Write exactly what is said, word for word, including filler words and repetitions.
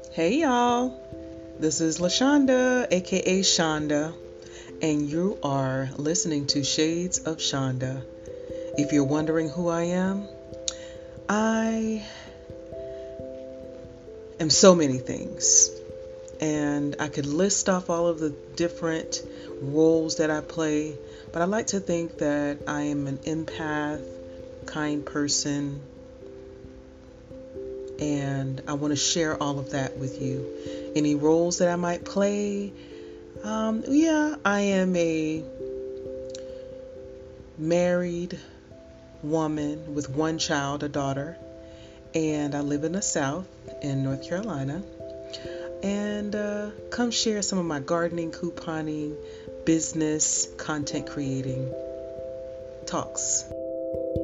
Hey y'all, this is LaShonda, aka Shonda, and you are listening to Shades of Shonda. If you're wondering who I am, I am so many things, and I could list off all of the different roles that I play, but I like to think that I am an empath, kind person, and I want to share all of that with you. Any roles that I might play, um, yeah, I am a married woman with one child, a daughter, and I live in the South in North Carolina. And uh, come share some of my gardening, couponing, business, content creating talks.